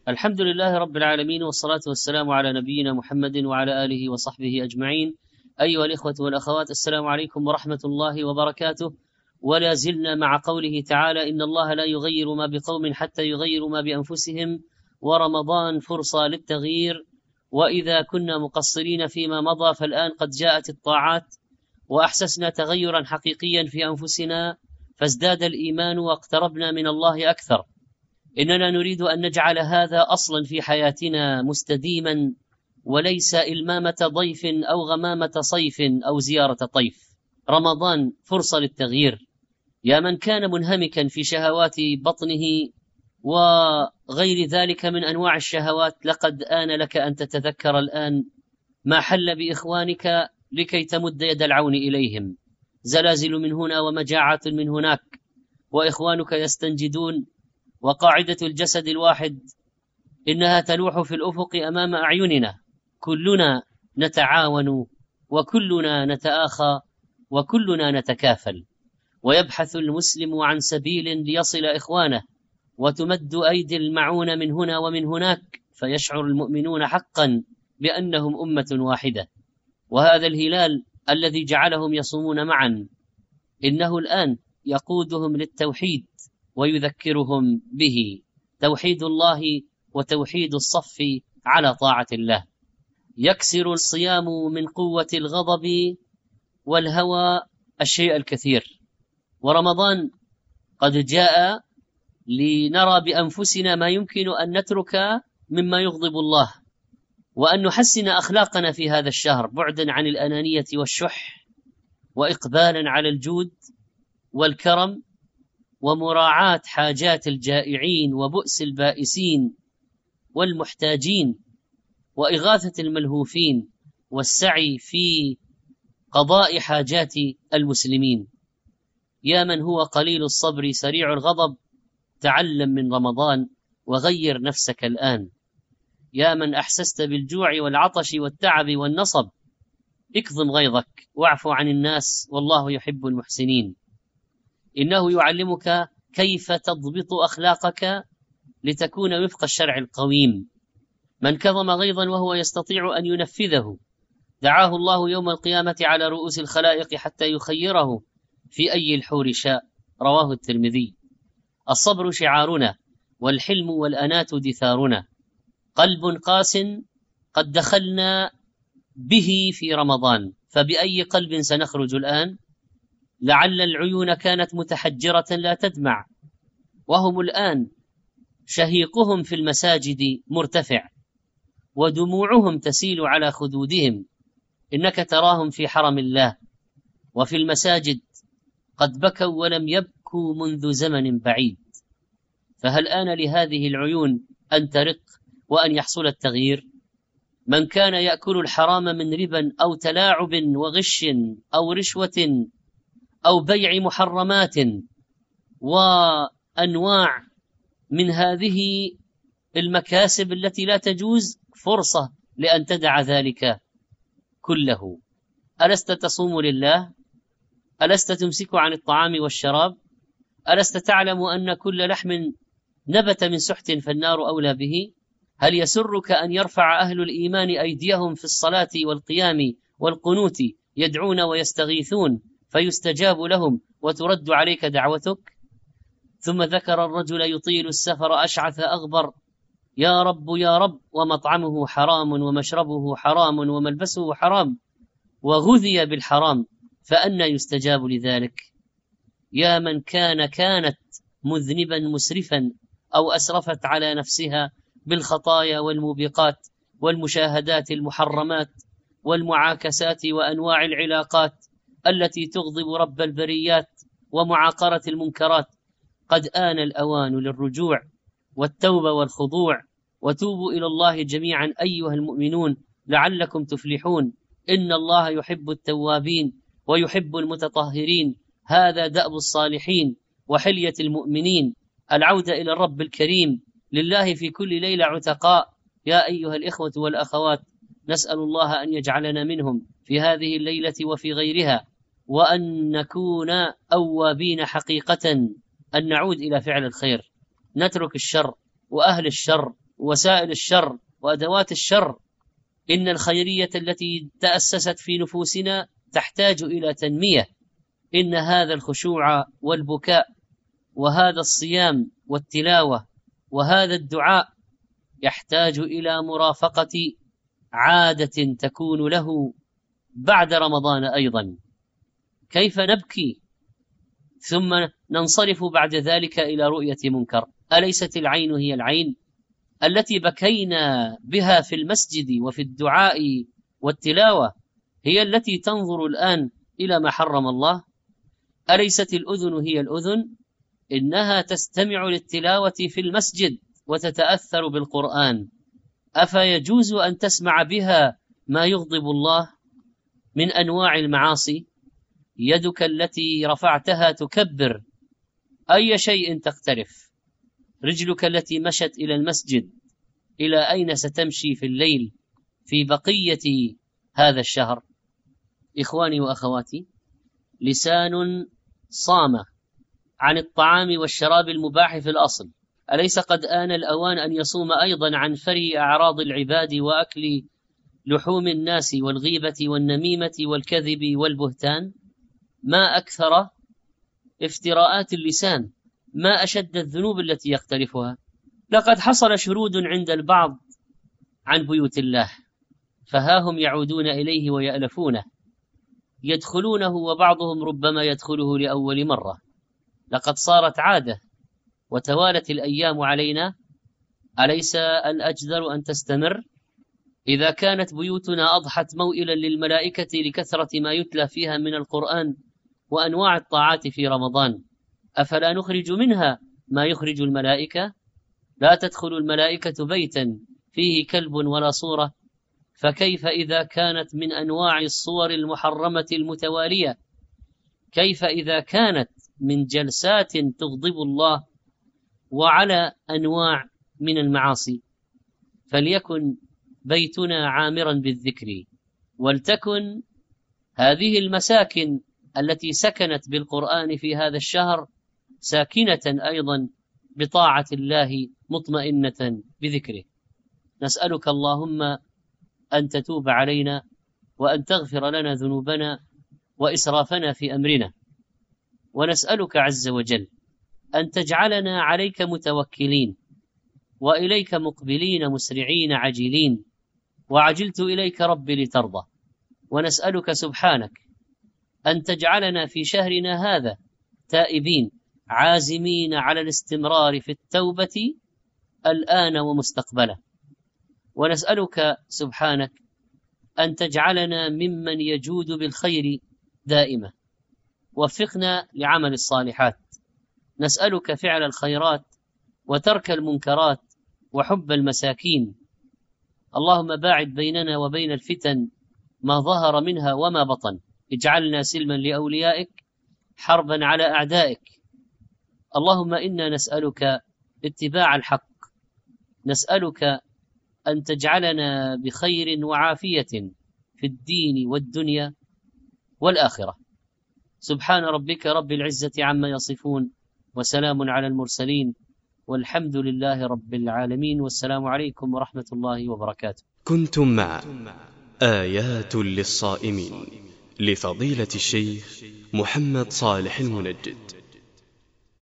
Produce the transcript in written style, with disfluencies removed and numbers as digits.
الحمد لله رب العالمين، والصلاة والسلام على نبينا محمد وعلى آله وصحبه أجمعين. أيها الإخوة والأخوات، السلام عليكم ورحمة الله وبركاته. ولا زلنا مع قوله تعالى: إن الله لا يغير ما بقوم حتى يغيروا ما بأنفسهم، ورمضان فرصة للتغيير. وإذا كنا مقصرين فيما مضى فالآن قد جاءت الطاعات وأحسسنا تغيرا حقيقيا في أنفسنا، فازداد الإيمان واقتربنا من الله أكثر. إننا نريد أن نجعل هذا أصلا في حياتنا مستديما، وليس إلمامة ضيف أو غمامة صيف أو زيارة طيف. رمضان فرصة للتغيير. يا من كان منهمكا في شهوات بطنه وغير ذلك من أنواع الشهوات، لقد آن لك أن تتذكر الآن ما حل بإخوانك لكي تمد يد العون إليهم. زلازل من هنا ومجاعات من هناك، وإخوانك يستنجدون، وقاعدة الجسد الواحد إنها تلوح في الأفق أمام أعيننا. كلنا نتعاون، وكلنا نتآخى، وكلنا نتكافل. ويبحث المسلم عن سبيل ليصل إخوانه، وتمد أيدي المعون من هنا ومن هناك، فيشعر المؤمنون حقا بأنهم أمة واحدة. وهذا الهلال الذي جعلهم يصومون معا، إنه الآن يقودهم للتوحيد ويذكرهم به، توحيد الله وتوحيد الصف على طاعة الله. يكسر الصيام من قوة الغضب والهوى الشيء الكثير. ورمضان قد جاء لنرى بأنفسنا ما يمكن أن نترك مما يغضب الله، وأن نحسن أخلاقنا في هذا الشهر، بعدا عن الأنانية والشح، وإقبالا على الجود والكرم، ومراعاة حاجات الجائعين وبؤس البائسين والمحتاجين، وإغاثة الملهوفين، والسعي في قضاء حاجات المسلمين. يا من هو قليل الصبر سريع الغضب، تعلم من رمضان وغير نفسك الآن. يا من أحسست بالجوع والعطش والتعب والنصب، اكظم غيظك واعف عن الناس، والله يحب المحسنين. إنه يعلمك كيف تضبط أخلاقك لتكون وفق الشرع القويم. من كظم غيظا وهو يستطيع أن ينفذه، دعاه الله يوم القيامة على رؤوس الخلائق حتى يخيره في أي الحور شاء. رواه الترمذي. الصبر شعارنا، والحلم والأنات دثارنا. قلب قاس قد دخلنا به في رمضان، فبأي قلب سنخرج الآن؟ لعل العيون كانت متحجرة لا تدمع، وهم الآن شهيقهم في المساجد مرتفع، ودموعهم تسيل على خدودهم. إنك تراهم في حرم الله وفي المساجد قد بكوا ولم يبكوا منذ زمن بعيد. فهل آن لهذه العيون أن ترق وأن يحصل التغيير؟ من كان يأكل الحرام من ربا أو تلاعب وغش أو رشوة أو بيع محرمات وأنواع من هذه المكاسب التي لا تجوز، فرصة لأن تدع ذلك كله. ألست تصوم لله؟ ألست تمسك عن الطعام والشراب؟ ألست تعلم أن كل لحم نبت من سحت فالنار أولى به؟ هل يسرك أن يرفع أهل الإيمان أيديهم في الصلاة والقيام والقنوت، يدعون ويستغيثون فيستجاب لهم وترد عليك دعوتك؟ ثم ذكر الرجل يطيل السفر أشعث أغبر، يا رب يا رب، ومطعمه حرام ومشربه حرام وملبسه حرام، وغذي بالحرام، فأنى يستجاب لذلك؟ يا من كانت مذنبا مسرفا أو أسرفت على نفسها بالخطايا والموبقات والمشاهدات المحرمات والمعاكسات وأنواع العلاقات التي تغضب رب البريات ومعاقرة المنكرات، قد آن الأوان للرجوع والتوبة والخضوع. وتوبوا إلى الله جميعا أيها المؤمنون لعلكم تفلحون. إن الله يحب التوابين ويحب المتطهرين. هذا دأب الصالحين وحلية المؤمنين، العودة إلى الرب الكريم، لله في كل ليلة عتقاء. يا أيها الإخوة والأخوات، نسأل الله أن يجعلنا منهم في هذه الليلة وفي غيرها، وأن نكون أوابين حقيقة، أن نعود إلى فعل الخير، نترك الشر وأهل الشر وسائل الشر وأدوات الشر. إن الخيرية التي تأسست في نفوسنا تحتاج إلى تنمية. إن هذا الخشوع والبكاء وهذا الصيام والتلاوة وهذا الدعاء يحتاج إلى مرافقة عادة تكون له بعد رمضان أيضا. كيف نبكي ثم ننصرف بعد ذلك إلى رؤية منكر؟ أليست العين هي العين التي بكينا بها في المسجد وفي الدعاء والتلاوة هي التي تنظر الآن إلى ما حرم الله؟ أليست الأذن هي الأذن؟ إنها تستمع للتلاوة في المسجد وتتأثر بالقرآن. أفيجوز أن تسمع بها ما يغضب الله من أنواع المعاصي؟ يدك التي رفعتها تكبر أي شيء تقترف. رجلك التي مشت إلى المسجد إلى أين ستمشي في الليل في بقية هذا الشهر؟ إخواني وأخواتي، لسان صام عن الطعام والشراب المباح في الأصل، أليس قد آن الأوان أن يصوم أيضا عن فري أعراض العباد وأكل لحوم الناس والغيبة والنميمة والكذب والبهتان؟ ما أكثر افتراءات اللسان، ما أشد الذنوب التي يقترفها. لقد حصل شرود عند البعض عن بيوت الله، فها هم يعودون إليه ويألفونه، يدخلونه وبعضهم ربما يدخله لأول مرة. لقد صارت عادة وتوالت الأيام علينا. أليس الأجدر أن تستمر؟ إذا كانت بيوتنا أضحت موئلا للملائكة لكثرة ما يتلى فيها من القرآن وأنواع الطاعات في رمضان، أفلا نخرج منها ما يخرج الملائكة؟ لا تدخل الملائكة بيتا فيه كلب ولا صورة، فكيف إذا كانت من أنواع الصور المحرمة المتوالية؟ كيف إذا كانت من جلسات تغضب الله وعلى أنواع من المعاصي؟ فليكن بيتنا عامرا بالذكر، ولتكن هذه المساكن التي سكنت بالقرآن في هذا الشهر ساكنة أيضا بطاعة الله مطمئنة بذكره. نسألك اللهم أن تتوب علينا وأن تغفر لنا ذنوبنا وإسرافنا في أمرنا، ونسألك عز وجل أن تجعلنا عليك متوكلين وإليك مقبلين مسرعين عجلين، وعجلت إليك ربي لترضى. ونسألك سبحانك أن تجعلنا في شهرنا هذا تائبين عازمين على الاستمرار في التوبة الآن ومستقبلا. ونسألك سبحانك أن تجعلنا ممن يجود بالخير دائما، وفقنا لعمل الصالحات. نسألك فعل الخيرات وترك المنكرات وحب المساكين. اللهم باعد بيننا وبين الفتن ما ظهر منها وما بطن. اجعلنا سلما لأوليائك حربا على أعدائك. اللهم إنا نسألك اتباع الحق، نسألك أن تجعلنا بخير وعافية في الدين والدنيا والآخرة. سبحان ربك رب العزة عما يصفون، وسلام على المرسلين، والحمد لله رب العالمين، والسلام عليكم ورحمة الله وبركاته. كنتم مع آيات للصائمين لفضيلة الشيخ محمد صالح المنجد.